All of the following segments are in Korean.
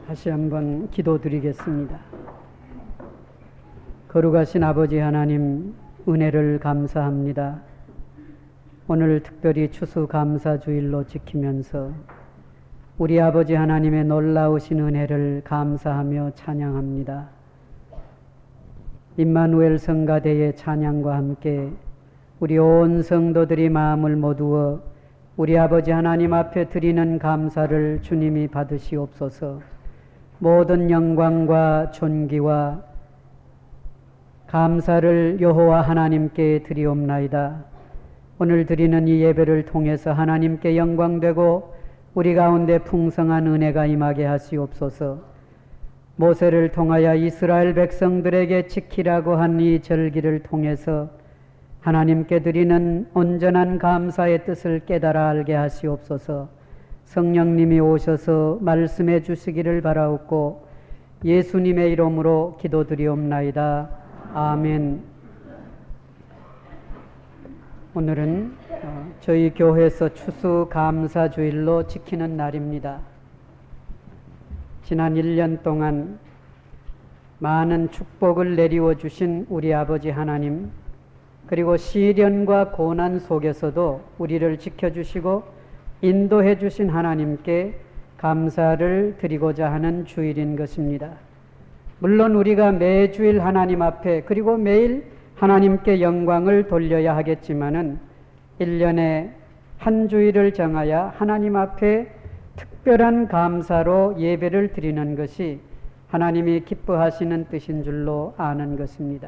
다시 한번 기도드리겠습니다. 거룩하신 아버지 하나님, 은혜를 감사합니다. 오늘 특별히 추수감사주일로 지키면서 우리 아버지 하나님의 놀라우신 은혜를 감사하며 찬양합니다. 임마누엘 성가대의 찬양과 함께 우리 온 성도들이 마음을 모두어 우리 아버지 하나님 앞에 드리는 감사를 주님이 받으시옵소서. 모든 영광과 존귀와 감사를 여호와 하나님께 드리옵나이다. 오늘 드리는 이 예배를 통해서 하나님께 영광되고 우리 가운데 풍성한 은혜가 임하게 하시옵소서. 모세를 통하여 이스라엘 백성들에게 지키라고 한 이 절기를 통해서 하나님께 드리는 온전한 감사의 뜻을 깨달아 알게 하시옵소서. 성령님이 오셔서 말씀해 주시기를 바라옵고 예수님의 이름으로 기도드리옵나이다. 아멘. 오늘은 저희 교회에서 추수감사주일로 지키는 날입니다. 지난 1년 동안 많은 축복을 내리워 주신 우리 아버지 하나님, 그리고 시련과 고난 속에서도 우리를 지켜주시고 인도해 주신 하나님께 감사를 드리고자 하는 주일인 것입니다. 물론 우리가 매주일 하나님 앞에 그리고 매일 하나님께 영광을 돌려야 하겠지만은 1년에 한 주일을 정하여 하나님 앞에 특별한 감사로 예배를 드리는 것이 하나님이 기뻐하시는 뜻인 줄로 아는 것입니다.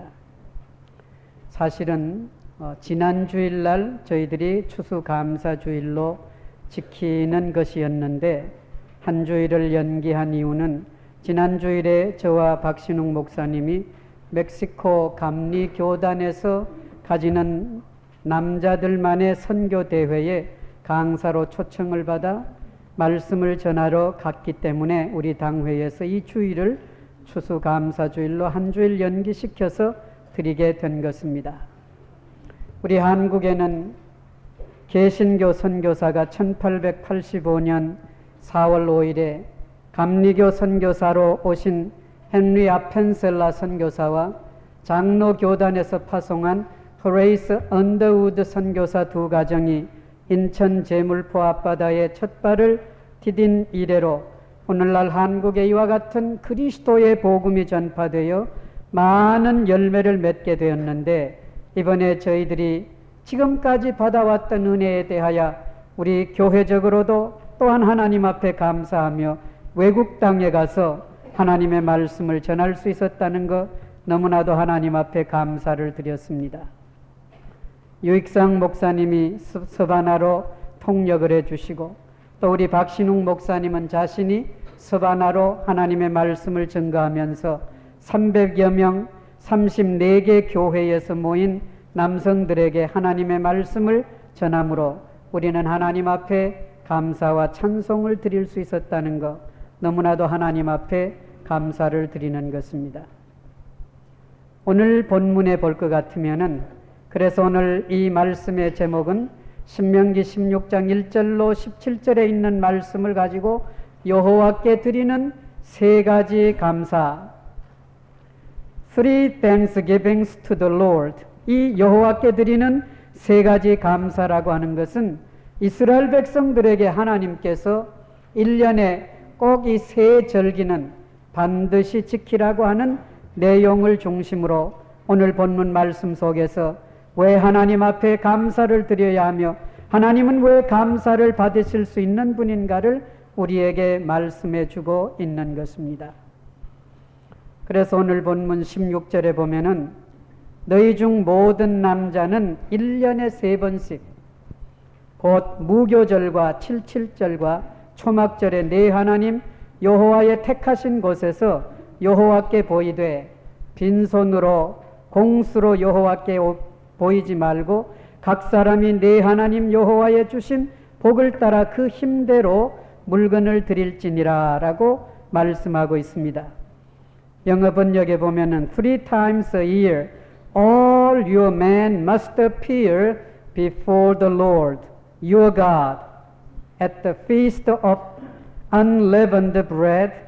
사실은 지난 주일날 저희들이 추수감사주일로 지키는 것이었는데 한 주일을 연기한 이유는 지난 주일에 저와 박신웅 목사님이 멕시코 감리교단에서 가지는 남자들만의 선교대회에 강사로 초청을 받아 말씀을 전하러 갔기 때문에 우리 당회에서 이 주일을 추수감사주일로 한 주일 연기시켜서 드리게 된 것입니다. 우리 한국에는 개신교 선교사가 1885년 4월 5일에 감리교 선교사로 오신 헨리 아펜셀라 선교사와 장로교단에서 파송한 호레이스 언더우드 선교사 두 가정이 인천 제물포 앞바다에 첫 발을 디딘 이래로 오늘날 한국에 이와 같은 그리스도의 복음이 전파되어 많은 열매를 맺게 되었는데, 이번에 저희들이 지금까지 받아왔던 은혜에 대하여 우리 교회적으로도 또한 하나님 앞에 감사하며 외국 땅에 가서 하나님의 말씀을 전할 수 있었다는 것, 너무나도 하나님 앞에 감사를 드렸습니다. 유익상 목사님이 서바나로 통역을 해주시고 또 우리 박신웅 목사님은 자신이 서바나로 하나님의 말씀을 증거하면서 300여 명 34개 교회에서 모인 남성들에게 하나님의 말씀을 전함으로 우리는 하나님 앞에 감사와 찬송을 드릴 수 있었다는 것, 너무나도 하나님 앞에 감사를 드리는 것입니다. 오늘 본문에 볼 것 같으면은, 그래서 오늘 이 말씀의 제목은 신명기 16장 1절로 17절에 있는 말씀을 가지고 여호와께 드리는 세 가지 감사, Three Thanksgivings to the Lord. 이 여호와께 드리는 세 가지 감사라고 하는 것은 이스라엘 백성들에게 하나님께서 1년에 꼭 이 세 절기는 반드시 지키라고 하는 내용을 중심으로 오늘 본문 말씀 속에서 왜 하나님 앞에 감사를 드려야 하며 하나님은 왜 감사를 받으실 수 있는 분인가를 우리에게 말씀해 주고 있는 것입니다. 그래서 오늘 본문 16절에 보면은 너희 중 모든 남자는 1년에 3번씩 곧 무교절과 77절과 초막절에 네 하나님 여호와의 택하신 곳에서 여호와께 보이되 빈손으로 공수로 여호와께 보이지 말고 각 사람이 네 하나님 여호와의 주신 복을 따라 그 힘대로 물건을 드릴지니라 라고 말씀하고 있습니다. 영어 번역에 보면은 3 times a year all your men must appear before the Lord your God at the feast of unleavened bread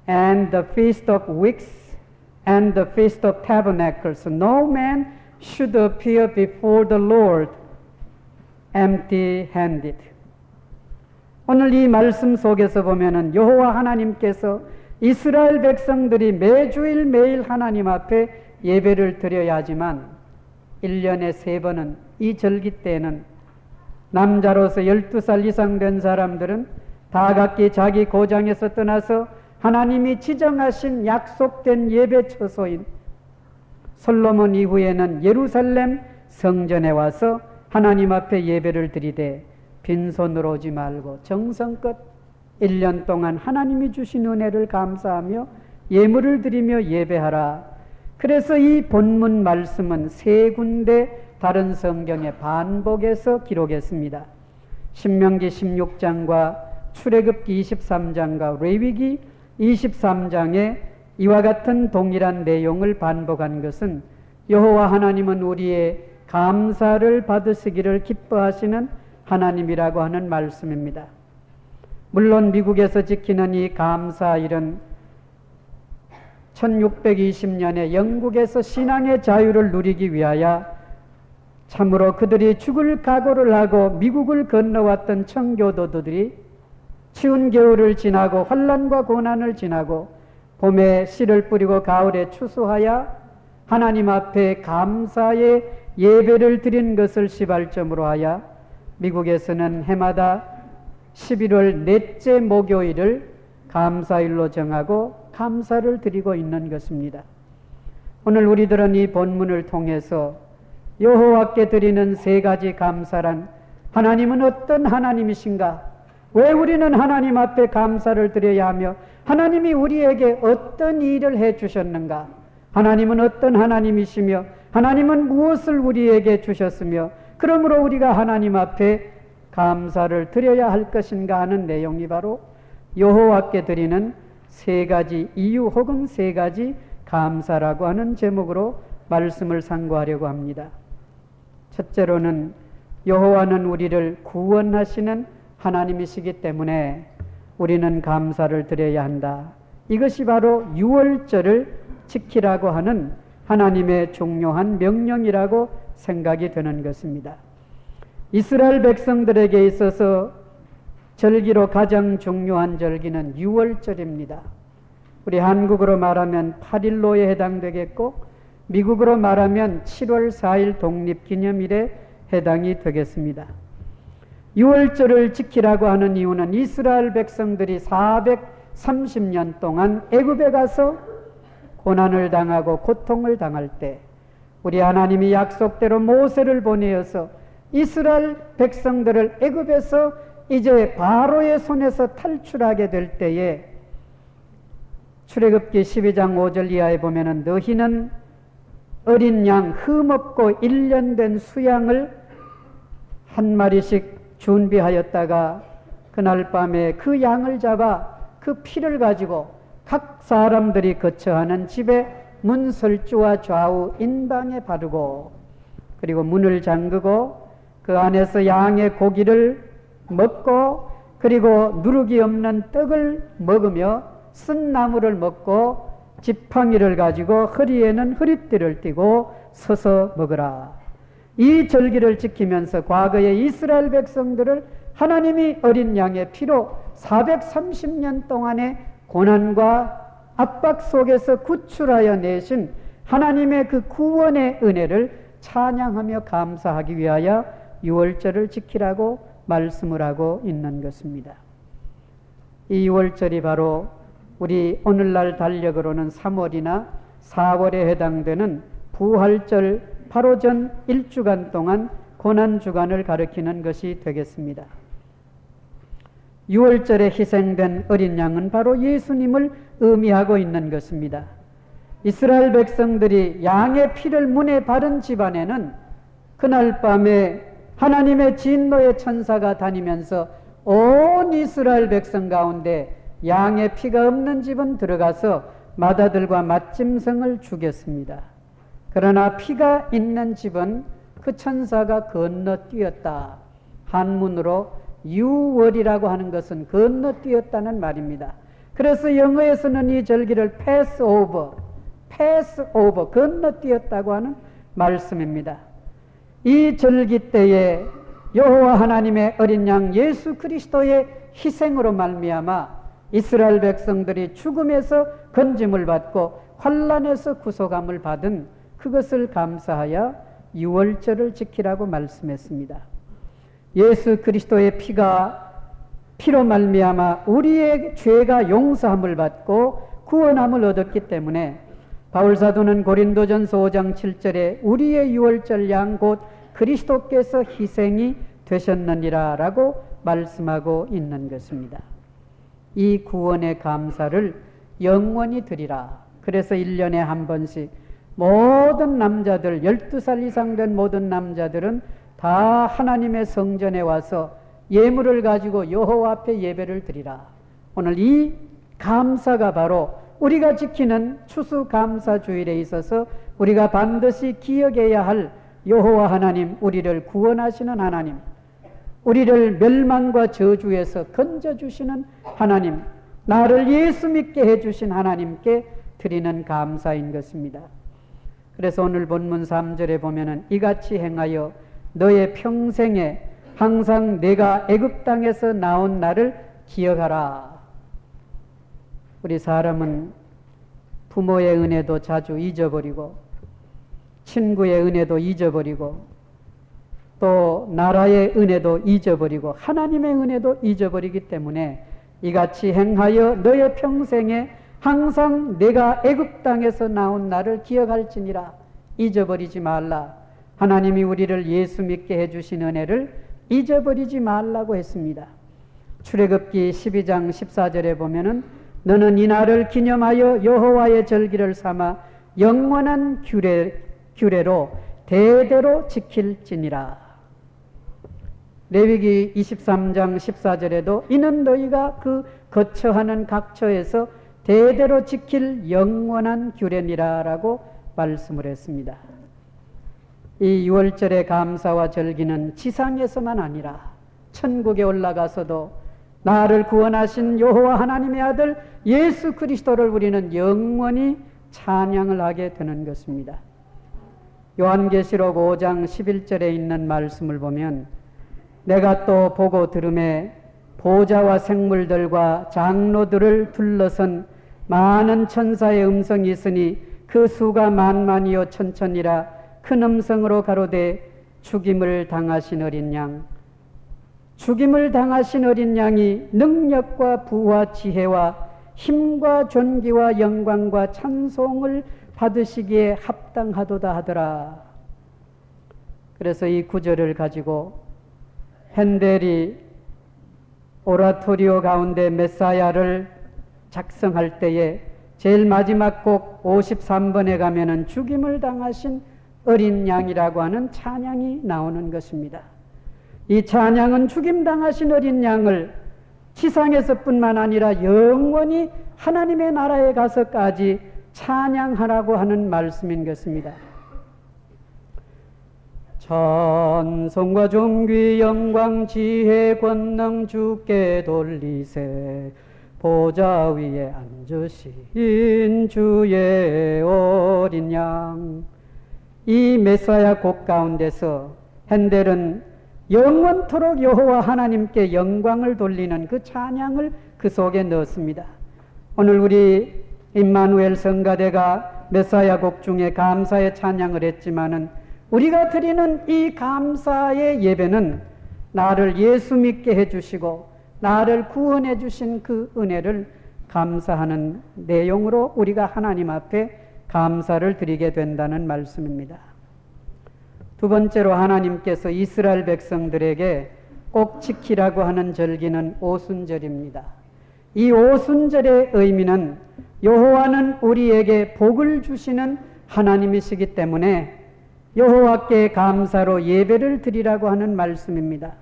and the Feast of Weeks, and the Feast of Tabernacles. No man should appear before the Lord empty-handed. 오늘 이 말씀 속에서 보면은 여호와 하나님께서 이스라엘 백성들이 매주일 매일 하나님 앞에 예배를 드려야 하지만 1년에 3번은 이 절기 때는 남자로서 12살 이상 된 사람들은 다 각기 자기 고장에서 떠나서 하나님이 지정하신 약속된 예배 처소인 솔로몬 이후에는 예루살렘 성전에 와서 하나님 앞에 예배를 드리되 빈손으로 오지 말고 정성껏 1년 동안 하나님이 주신 은혜를 감사하며 예물을 드리며 예배하라. 그래서 이 본문 말씀은 3군데 다른 성경에 반복해서 기록했습니다. 신명기 16장과 출애굽기 23장과 레위기 23장에 이와 같은 동일한 내용을 반복한 것은 여호와 하나님은 우리의 감사를 받으시기를 기뻐하시는 하나님이라고 하는 말씀입니다. 물론 미국에서 지키는 이 감사일은 1620년에 영국에서 신앙의 자유를 누리기 위하여 참으로 그들이 죽을 각오를 하고 미국을 건너왔던 청교도들이 추운 겨울을 지나고 환난과 고난을 지나고 봄에 씨를 뿌리고 가을에 추수하여 하나님 앞에 감사의 예배를 드린 것을 시발점으로 하여 미국에서는 해마다 11월 넷째 목요일을 감사일로 정하고 감사를 드리고 있는 것입니다. 오늘 우리들은 이 본문을 통해서 여호와께 드리는 3가지 감사란 하나님은 어떤 하나님이신가? 왜 우리는 하나님 앞에 감사를 드려야 하며 하나님이 우리에게 어떤 일을 해 주셨는가? 하나님은 어떤 하나님이시며 하나님은 무엇을 우리에게 주셨으며 그러므로 우리가 하나님 앞에 감사를 드려야 할 것인가 하는 내용이 바로 여호와께 드리는 3가지 이유 혹은 3가지 감사라고 하는 제목으로 말씀을 상고하려고 합니다. 첫째로는 여호와는 우리를 구원하시는 하나님이시기 때문에 우리는 감사를 드려야 한다. 이것이 바로 유월절을 지키라고 하는 하나님의 중요한 명령이라고 생각이 되는 것입니다. 이스라엘 백성들에게 있어서 절기로 가장 중요한 절기는 유월절입니다. 우리 한국으로 말하면 8일로에 해당되겠고 미국으로 말하면 7월 4일 독립기념일에 해당이 되겠습니다. 유월절을 지키라고 하는 이유는 이스라엘 백성들이 430년 동안 애굽에 가서 고난을 당하고 고통을 당할 때 우리 하나님이 약속대로 모세를 보내어서 이스라엘 백성들을 애굽에서 이제 바로의 손에서 탈출하게 될 때에 출애굽기 12장 5절 이하에 보면은 너희는 어린 양 흠없고 1년 된 수양을 한 마리씩 준비하였다가 그날 밤에 그 양을 잡아 그 피를 가지고 각 사람들이 거처하는 집에 문설주와 좌우 인방에 바르고 그리고 문을 잠그고 그 안에서 양의 고기를 먹고 그리고 누룩이 없는 떡을 먹으며 쓴 나물을 먹고 지팡이를 가지고 허리에는 허리띠를 띠고 서서 먹으라. 이 절기를 지키면서 과거의 이스라엘 백성들을 하나님이 어린 양의 피로 430년 동안의 고난과 압박 속에서 구출하여 내신 하나님의 그 구원의 은혜를 찬양하며 감사하기 위하여 유월절을 지키라고 말씀을 하고 있는 것입니다. 이 유월절이 바로 우리 오늘날 달력으로는 3월이나 4월에 해당되는 부활절 바로 전 1주간 동안 고난주간을 가리키는 것이 되겠습니다. 유월절에 희생된 어린 양은 바로 예수님을 의미하고 있는 것입니다. 이스라엘 백성들이 양의 피를 문에 바른 집안에는 그날 밤에 하나님의 진노의 천사가 다니면서 온 이스라엘 백성 가운데 양의 피가 없는 집은 들어가서 맏아들과 맏짐승을 죽였습니다. 그러나 피가 있는 집은 그 천사가 건너뛰었다. 한문으로 유월이라고 하는 것은 건너뛰었다는 말입니다. 그래서 영어에서는 이 절기를 패스 오버, 건너뛰었다고 하는 말씀입니다. 이 절기 때에 여호와 하나님의 어린 양 예수 그리스도의 희생으로 말미암아 이스라엘 백성들이 죽음에서 건짐을 받고 환난에서 구속함을 받은 그것을 감사하여 유월절을 지키라고 말씀했습니다. 예수 그리스도의 피로 말미암아 우리의 죄가 용서함을 받고 구원함을 얻었기 때문에 바울 사도는 고린도전서 5장 7절에 우리의 유월절 양 곧 그리스도께서 희생이 되셨느니라 라고 말씀하고 있는 것입니다. 이 구원의 감사를 영원히 드리라. 그래서 1년에 한 번씩 모든 남자들, 12살 이상 된 모든 남자들은 다 하나님의 성전에 와서 예물을 가지고 여호와 앞에 예배를 드리라. 오늘 이 감사가 바로 우리가 지키는 추수감사주일에 있어서 우리가 반드시 기억해야 할 여호와 하나님, 우리를 구원하시는 하나님, 우리를 멸망과 저주에서 건져주시는 하나님, 나를 예수 믿게 해주신 하나님께 드리는 감사인 것입니다. 그래서 오늘 본문 3절에 보면은 이같이 행하여 너의 평생에 항상 내가 애굽 땅에서 나온 나를 기억하라. 우리 사람은 부모의 은혜도 자주 잊어버리고 친구의 은혜도 잊어버리고 또 나라의 은혜도 잊어버리고 하나님의 은혜도 잊어버리기 때문에 이같이 행하여 너의 평생에 항상 내가 애굽 땅에서 나온 나를 기억할지니라. 잊어버리지 말라. 하나님이 우리를 예수 믿게 해주신 은혜를 잊어버리지 말라고 했습니다. 출애굽기 12장 14절에 보면은 너는 이 날을 기념하여 여호와의 절기를 삼아 영원한 규례로 대대로 지킬지니라. 레위기 23장 14절에도 이는 너희가 그 거처하는 각처에서 대대로 지킬 영원한 규례니라 라고 말씀을 했습니다. 이 유월절의 감사와 절기는 지상에서만 아니라 천국에 올라가서도 나를 구원하신 여호와 하나님의 아들 예수 그리스도를 우리는 영원히 찬양을 하게 되는 것입니다. 요한계시록 5장 11절에 있는 말씀을 보면 내가 또 보고 들음에 보좌와 생물들과 장로들을 둘러선 많은 천사의 음성이 있으니 그 수가 만만이요 천천이라 큰 음성으로 가로되 죽임을 당하신 어린 양, 죽임을 당하신 어린 양이 능력과 부와 지혜와 힘과 존귀와 영광과 찬송을 받으시기에 합당하도다 하더라. 그래서 이 구절을 가지고 핸델이 오라토리오 가운데 메사야를 작성할 때에 제일 마지막 곡 53번에 가면은 죽임을 당하신 어린 양이라고 하는 찬양이 나오는 것입니다. 이 찬양은 죽임 당하신 어린 양을 지상에서뿐만 아니라 영원히 하나님의 나라에 가서까지 찬양하라고 하는 말씀인 것입니다. 찬송과 존귀 영광 지혜 권능 주께 돌리세 보좌 위에 앉으신 주의 어린 양. 이 메사야 곡 가운데서 핸델은 영원토록 여호와 하나님께 영광을 돌리는 그 찬양을 그 속에 넣었습니다. 오늘 우리 임마누엘 성가대가 메사야 곡 중에 감사의 찬양을 했지만은 우리가 드리는 이 감사의 예배는 나를 예수 믿게 해주시고 나를 구원해 주신 그 은혜를 감사하는 내용으로 우리가 하나님 앞에 감사를 드리게 된다는 말씀입니다. 두 번째로 하나님께서 이스라엘 백성들에게 꼭 지키라고 하는 절기는 오순절입니다. 이 오순절의 의미는 여호와는 우리에게 복을 주시는 하나님이시기 때문에 여호와께 감사로 예배를 드리라고 하는 말씀입니다.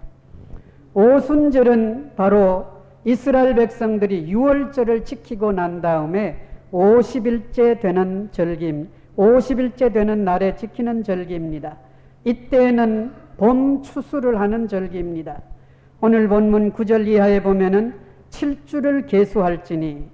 오순절은 바로 이스라엘 백성들이 유월절을 지키고 난 다음에 50일째 되는 절기입니다. 50일째 되는 날에 지키는 절기입니다. 이때는 봄 추수를 하는 절기입니다. 오늘 본문 9절 이하에 보면은 7주를 계수할지니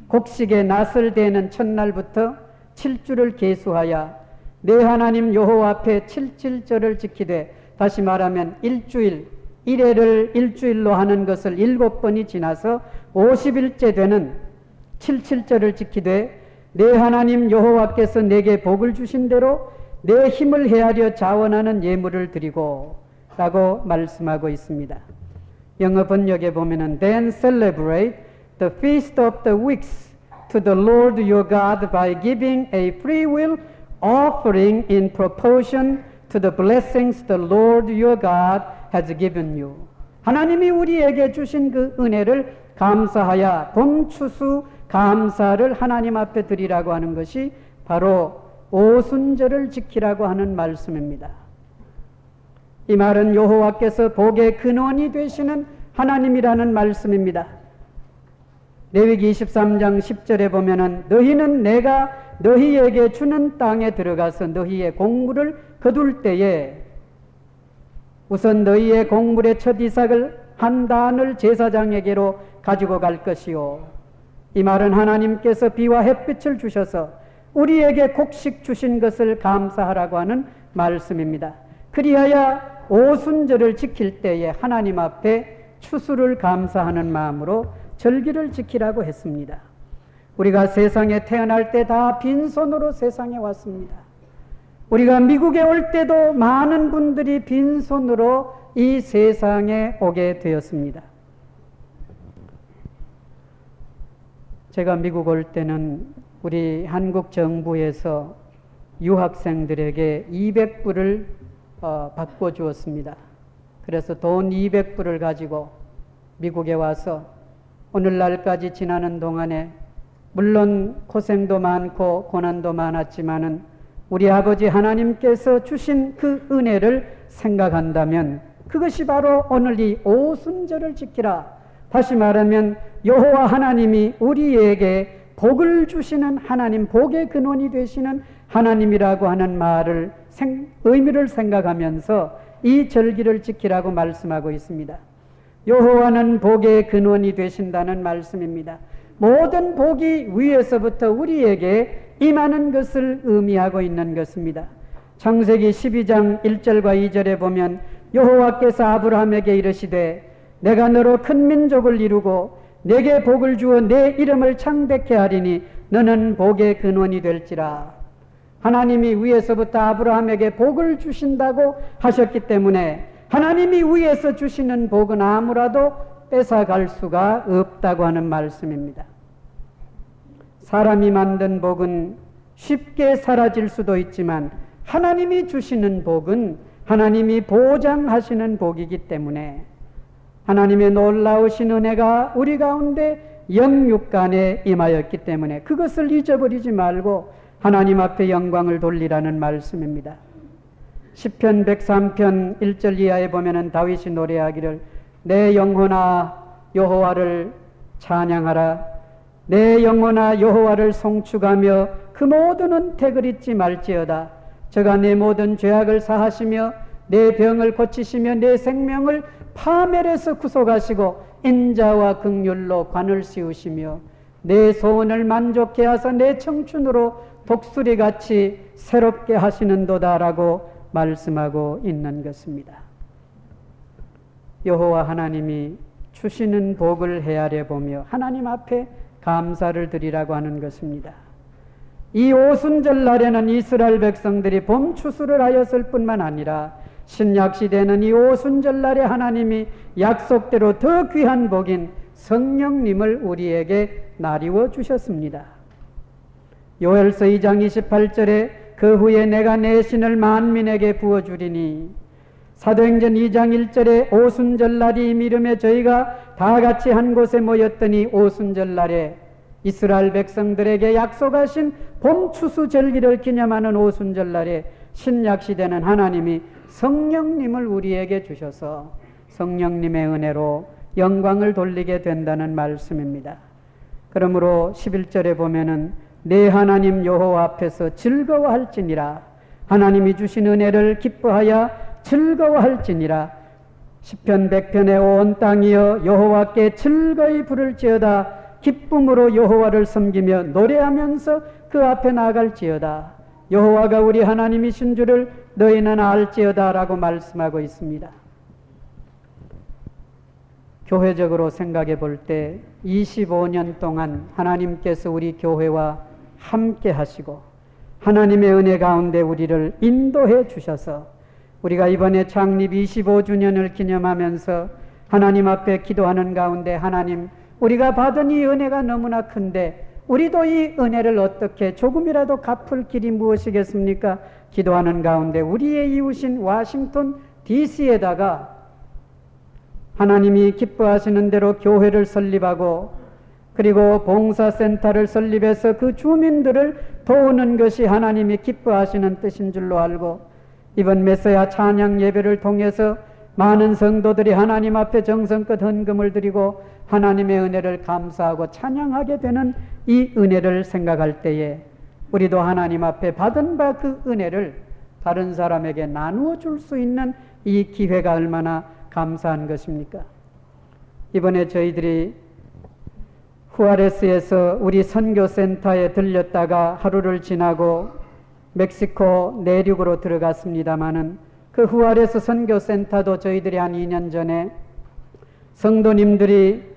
곡식의 낫을 대는 첫날부터 7주를 계수하여 내 하나님 여호와 앞에 77절을 지키되, 다시 말하면 일주일, 1회를 일주일로 하는 것을 7번이 지나서 50일째 되는 77절을 지키되, 내 하나님 여호와께서 내게 복을 주신 대로 내 힘을 헤아려 자원하는 예물을 드리고 라고 말씀하고 있습니다. 영어 번역에 보면은 Then celebrate the feast of the weeks to the Lord your God by giving a freewill offering in proportion to the blessings the Lord your God has given you. 하나님이 우리에게 주신 그 은혜를 감사하여 봄추수 감사를 하나님 앞에 드리라고 하는 것이 바로 오순절을 지키라고 하는 말씀입니다. 이 말은 여호와께서 복의 근원이 되시는 하나님이라는 말씀입니다. 레위기 23장 10절에 보면은 너희는 내가 너희에게 주는 땅에 들어가서 너희의 곡물을 거둘 때에 우선 너희의 곡물의 첫 이삭을 한 단을 제사장에게로 가지고 갈 것이요. 이 말은 하나님께서 비와 햇빛을 주셔서 우리에게 곡식 주신 것을 감사하라고 하는 말씀입니다. 그리하여 오순절을 지킬 때에 하나님 앞에 추수를 감사하는 마음으로 절기를 지키라고 했습니다. 우리가 세상에 태어날 때 다 빈손으로 세상에 왔습니다. 우리가 미국에 올 때도 많은 분들이 빈손으로 이 세상에 오게 되었습니다. 제가 미국 올 때는 우리 한국 정부에서 유학생들에게 200불을 바꿔주었습니다. 그래서 돈 200불을 가지고 미국에 와서 오늘날까지 지나는 동안에 물론 고생도 많고 고난도 많았지만은 우리 아버지 하나님께서 주신 그 은혜를 생각한다면 그것이 바로 오늘 이 오순절을 지키라. 다시 말하면 여호와 하나님이 우리에게 복을 주시는 하나님, 복의 근원이 되시는 하나님이라고 하는 말을 의미를 생각하면서 이 절기를 지키라고 말씀하고 있습니다. 여호와는 복의 근원이 되신다는 말씀입니다. 모든 복이 위에서부터 우리에게 임하는 것을 의미하고 있는 것입니다. 창세기 12장 1절과 2절에 보면 여호와께서 아브라함에게 이르시되 내가 너로 큰 민족을 이루고 내게 복을 주어 내 이름을 창대케 하리니 너는 복의 근원이 될지라. 하나님이 위에서부터 아브라함에게 복을 주신다고 하셨기 때문에 하나님이 위에서 주시는 복은 아무라도 뺏어갈 수가 없다고 하는 말씀입니다. 사람이 만든 복은 쉽게 사라질 수도 있지만 하나님이 주시는 복은 하나님이 보장하시는 복이기 때문에 하나님의 놀라우신 은혜가 우리 가운데 영육간에 임하였기 때문에 그것을 잊어버리지 말고 하나님 앞에 영광을 돌리라는 말씀입니다. 시편 103편 1절 이하에 보면은 다윗이 노래하기를 내 영혼아 여호와를 찬양하라. 내 영혼아 여호와를 송축하며 그 모든 은택을 잊지 말지어다. 저가 내 모든 죄악을 사하시며 내 병을 고치시며 내 생명을 파멸에서 구속하시고 인자와 긍휼로 관을 씌우시며 내 소원을 만족케 하사 내 청춘으로 독수리같이 새롭게 하시는도다라고 말씀하고 있는 것입니다. 여호와 하나님이 주시는 복을 헤아려 보며 하나님 앞에 감사를 드리라고 하는 것입니다. 이 오순절 날에는 이스라엘 백성들이 봄 추수를 하였을 뿐만 아니라 신약시대는 이 오순절 날에 하나님이 약속대로 더 귀한 복인 성령님을 우리에게 나리워 주셨습니다. 요엘서 2장 28절에 그 후에 내가 내 신을 만민에게 부어주리니, 사도행전 2장 1절에 오순절 날이 이름에 저희가 다 같이 한 곳에 모였더니 오순절 날에 이스라엘 백성들에게 약속하신 봄추수 절기를 기념하는 오순절 날에 신약시대는 하나님이 성령님을 우리에게 주셔서 성령님의 은혜로 영광을 돌리게 된다는 말씀입니다. 그러므로 11절에 보면은 내 하나님 여호와 앞에서 즐거워할지니라. 하나님이 주신 은혜를 기뻐하여 즐거워할지니라. 시편 100편의 온 땅이여 여호와께 즐거이 부를지어다. 기쁨으로 여호와를 섬기며 노래하면서 그 앞에 나아갈지어다. 여호와가 우리 하나님이신 줄을 너희는 알지어다 라고 말씀하고 있습니다. 교회적으로 생각해 볼 때 25년 동안 하나님께서 우리 교회와 함께 하시고 하나님의 은혜 가운데 우리를 인도해 주셔서 우리가 이번에 창립 25주년을 기념하면서 하나님 앞에 기도하는 가운데 하나님, 우리가 받은 이 은혜가 너무나 큰데 우리도 이 은혜를 어떻게 조금이라도 갚을 길이 무엇이겠습니까? 기도하는 가운데 우리의 이웃인 워싱턴 DC에다가 하나님이 기뻐하시는 대로 교회를 설립하고 그리고 봉사센터를 설립해서 그 주민들을 도우는 것이 하나님이 기뻐하시는 뜻인 줄로 알고 이번 메시아 찬양 예배를 통해서 많은 성도들이 하나님 앞에 정성껏 헌금을 드리고 하나님의 은혜를 감사하고 찬양하게 되는 이 은혜를 생각할 때에 우리도 하나님 앞에 받은 바 그 은혜를 다른 사람에게 나누어 줄 수 있는 이 기회가 얼마나 감사한 것입니까? 이번에 저희들이 후아레스에서 우리 선교센터에 들렸다가 하루를 지나고 멕시코 내륙으로 들어갔습니다마는 그 후아레스 선교센터도 저희들이 한 2년 전에 성도님들이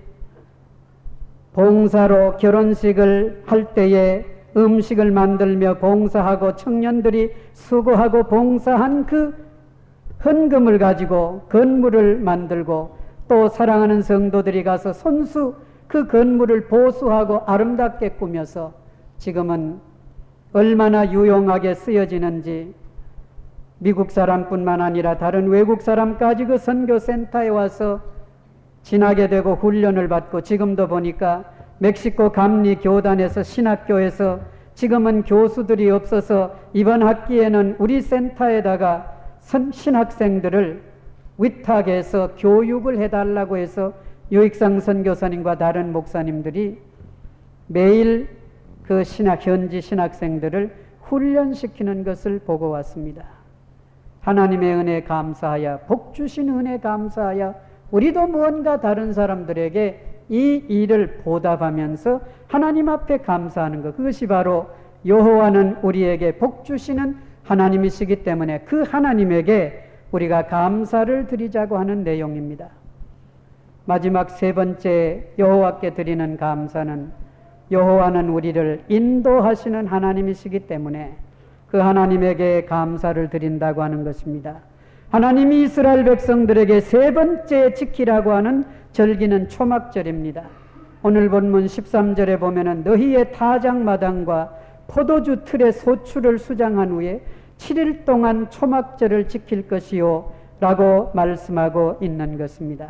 봉사로 결혼식을 할 때에 음식을 만들며 봉사하고 청년들이 수고하고 봉사한 그 헌금을 가지고 건물을 만들고 또 사랑하는 성도들이 가서 손수 그 건물을 보수하고 아름답게 꾸며서 지금은 얼마나 유용하게 쓰여지는지 미국 사람뿐만 아니라 다른 외국 사람까지 그 선교센터에 와서 지나게 되고 훈련을 받고 지금도 보니까 멕시코 감리 교단에서 신학교에서 지금은 교수들이 없어서 이번 학기에는 우리 센터에다가 신학생들을 위탁해서 교육을 해달라고 해서 유익상 선교사님과 다른 목사님들이 매일 그 현지 신학생들을 훈련시키는 것을 보고 왔습니다. 하나님의 은혜 감사하여 복 주신 은혜 감사하여 우리도 무언가 다른 사람들에게 이 일을 보답하면서 하나님 앞에 감사하는 것, 그것이 바로 여호와는 우리에게 복 주시는 하나님이시기 때문에 그 하나님에게 우리가 감사를 드리자고 하는 내용입니다. 마지막 세 번째 여호와께 드리는 감사는 여호와는 우리를 인도하시는 하나님이시기 때문에 그 하나님에게 감사를 드린다고 하는 것입니다. 하나님이 이스라엘 백성들에게 세 번째 지키라고 하는 절기는 초막절입니다. 오늘 본문 13절에 보면은 너희의 타작마당과 포도주 틀에 소출을 수장한 후에 7일 동안 초막절을 지킬 것이요 라고 말씀하고 있는 것입니다.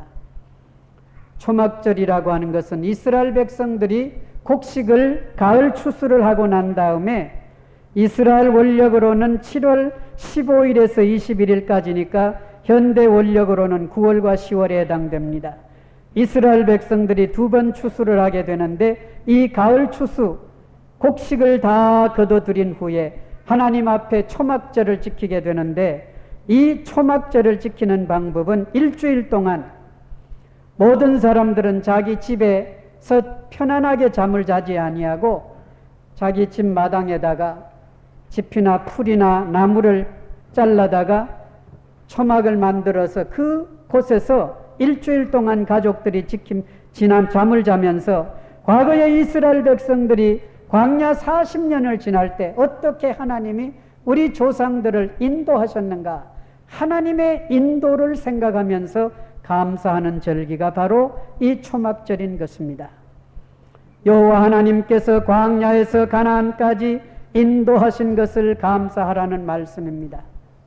초막절이라고 하는 것은 이스라엘 백성들이 곡식을 가을 추수를 하고 난 다음에 이스라엘 원력으로는 7월 15일에서 21일까지니까 현대 원력으로는 9월과 10월에 해당됩니다. 이스라엘 백성들이 두 번 추수를 하게 되는데 이 가을 추수 곡식을 다 거둬들인 후에 하나님 앞에 초막절을 지키게 되는데 이 초막절을 지키는 방법은 일주일 동안 모든 사람들은 자기 집에서 편안하게 잠을 자지 아니하고 자기 집 마당에다가 짚이나 풀이나 나무를 잘라다가 초막을 만들어서 그 곳에서 일주일 동안 가족들이 지난 잠을 자면서 과거에 이스라엘 백성들이 광야 40년을 지날 때 어떻게 하나님이 우리 조상들을 인도하셨는가, 하나님의 인도를 생각하면서 감사하는 절기가 바로 이 초막절인 것입니다. 여호와 하나님께서 광야에서 가나안까지 인도하신 것을 감사하라는 말씀입니다.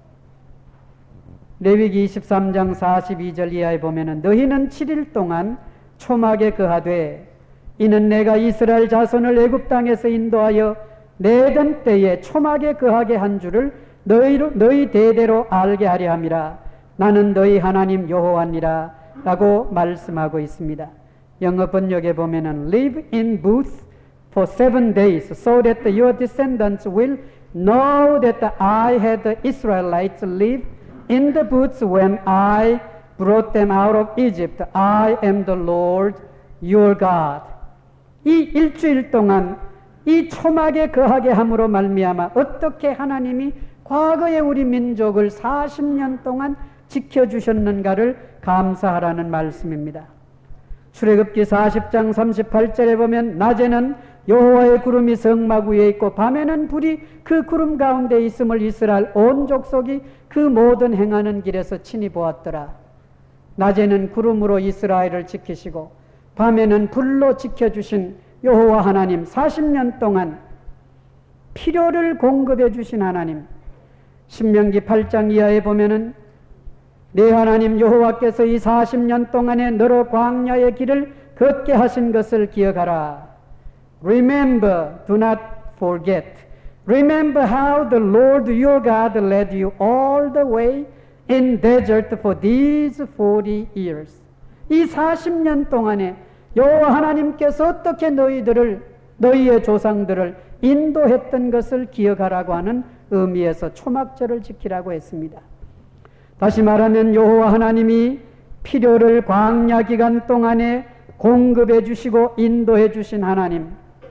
레위기 23장 42절 이하에 보면은 너희는 7일 동안 초막에 거하되 이는 내가 이스라엘 자손을 애굽 땅에서 인도하여 내던 때에 초막에 거하게 한 줄을 너희 대대로 알게 하려 함이라. 나는 너희 하나님 여호와니라 라고 말씀하고 있습니다. 영어 번역에 보면은 live in booths for 7 days so that your descendants will know that I had the Israelites live in the booths when I brought them out of Egypt. I am the Lord your God. 이 일주일 동안 이 초막에 거하게 함으로 말미암아 어떻게 하나님이 과거에 우리 민족을 40년 동안 지켜주셨는가를 감사하라는 말씀입니다. 출애굽기 40장 38절에 보면 낮에는 여호와의 구름이 성막 위에 있고 밤에는 불이 그 구름 가운데 있음을 이스라엘 온 족속이 그 모든 행하는 길에서 친히 보았더라. 낮에는 구름으로 이스라엘을 지키시고 밤에는 불로 지켜주신 여호와 하나님, 40년 동안 필요를 공급해 주신 하나님. 신명기 8장 이하에 보면은 내 하나님 여호와께서 이 40년 동안에 너로 광야의 길을 걷게 하신 것을 기억하라. Remember, do not forget. Remember how the Lord your God led you all the way in desert for these 40 years. 이 40년 동안에 여호와 하나님께서 어떻게 너희의 조상들을 인도했던 것을 기억하라고 하는 의미에서 초막절을 지키라고 했습니다. 다시 말하면 여호와 하나님이 필요를 광야 기간 동안에 공급해 주시고 인도해 주신 하나님,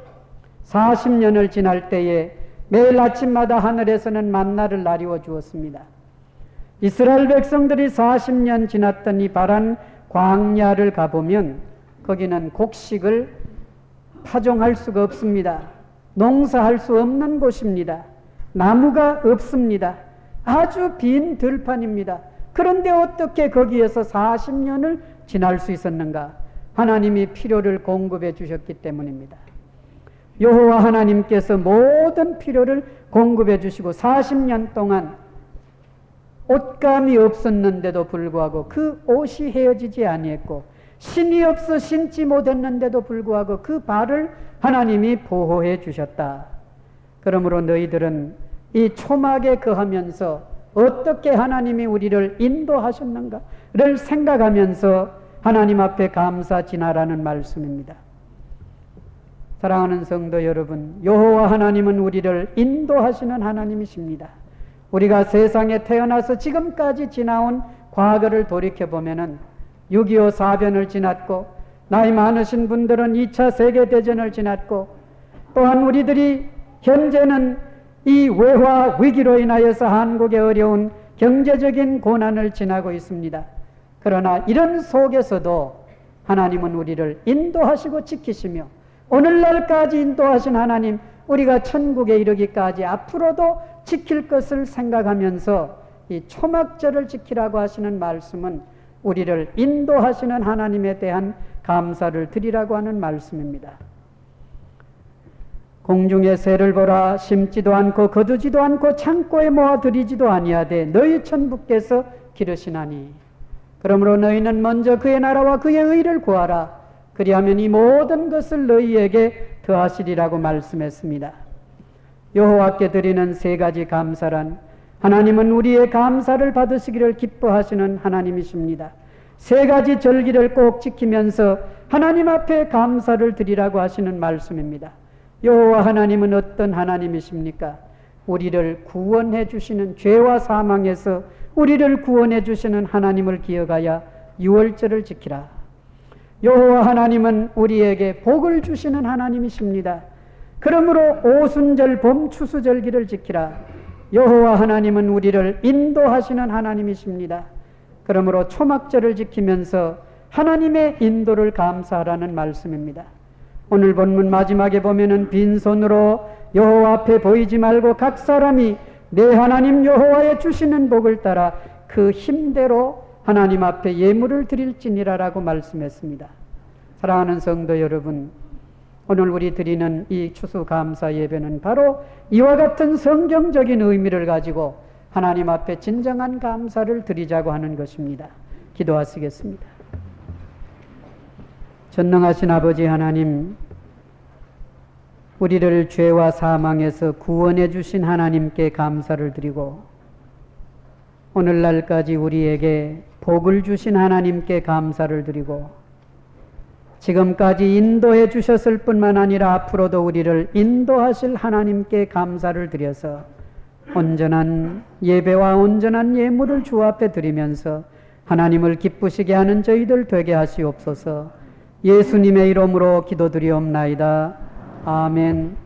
40년을 지날 때에 매일 아침마다 하늘에서는 만나를 나리워 주었습니다. 이스라엘 백성들이 40년 지났던 이 바란 광야를 가보면 거기는 곡식을 파종할 수가 없습니다. 농사할 수 없는 곳입니다. 나무가 없습니다. 아주 빈 들판입니다. 그런데 어떻게 거기에서 40년을 지날 수 있었는가? 하나님이 필요를 공급해 주셨기 때문입니다. 여호와 하나님께서 모든 필요를 공급해 주시고 40년 동안 옷감이 없었는데도 불구하고 그 옷이 헤어지지 아니했고 신이 없어 신지 못했는데도 불구하고 그 발을 하나님이 보호해 주셨다. 그러므로 너희들은 이 초막에 거하면서 어떻게 하나님이 우리를 인도하셨는가를 생각하면서 하나님 앞에 감사 지나라는 말씀입니다. 사랑하는 성도 여러분, 여호와 하나님은 우리를 인도하시는 하나님이십니다. 우리가 세상에 태어나서 지금까지 지나온 과거를 돌이켜보면은 6.25 사변을 지났고 나이 많으신 분들은 2차 세계대전을 지났고 또한 우리들이 현재는 이 외화 위기로 인하여서 한국의 어려운 경제적인 고난을 지나고 있습니다. 그러나 이런 속에서도 하나님은 우리를 인도하시고 지키시며 오늘날까지 인도하신 하나님, 우리가 천국에 이르기까지 앞으로도 지킬 것을 생각하면서 이 초막절을 지키라고 하시는 말씀은 우리를 인도하시는 하나님에 대한 감사를 드리라고 하는 말씀입니다. 공중의 새를 보라. 심지도 않고 거두지도 않고 창고에 모아 들이지도 아니하되 너희 천부께서 기르시나니 그러므로 너희는 먼저 그의 나라와 그의 의를 구하라. 그리하면 이 모든 것을 너희에게 더하시리라고 말씀했습니다. 여호와께 드리는 세 가지 감사란 하나님은 우리의 감사를 받으시기를 기뻐하시는 하나님이십니다. 세 가지 절기를 꼭 지키면서 하나님 앞에 감사를 드리라고 하시는 말씀입니다. 여호와 하나님은 어떤 하나님이십니까? 우리를 구원해 주시는, 죄와 사망에서 우리를 구원해 주시는 하나님을 기억하여 유월절을 지키라. 여호와 하나님은 우리에게 복을 주시는 하나님이십니다. 그러므로 오순절 봄 추수절기를 지키라. 여호와 하나님은 우리를 인도하시는 하나님이십니다. 그러므로 초막절을 지키면서 하나님의 인도를 감사하라는 말씀입니다. 오늘 본문 마지막에 보면은 빈손으로 여호와 앞에 보이지 말고 각 사람이 내 하나님 여호와의 주시는 복을 따라 그 힘대로 하나님 앞에 예물을 드릴지니라라고 말씀했습니다. 사랑하는 성도 여러분, 오늘 우리 드리는 이 추수감사 예배는 바로 이와 같은 성경적인 의미를 가지고 하나님 앞에 진정한 감사를 드리자고 하는 것입니다. 기도하시겠습니다. 전능하신 아버지 하나님, 우리를 죄와 사망에서 구원해 주신 하나님께 감사를 드리고 오늘날까지 우리에게 복을 주신 하나님께 감사를 드리고 지금까지 인도해 주셨을 뿐만 아니라 앞으로도 우리를 인도하실 하나님께 감사를 드려서 온전한 예배와 온전한 예물을 주 앞에 드리면서 하나님을 기쁘시게 하는 저희들 되게 하시옵소서. 예수님의 이름으로 기도드리옵나이다. 아멘.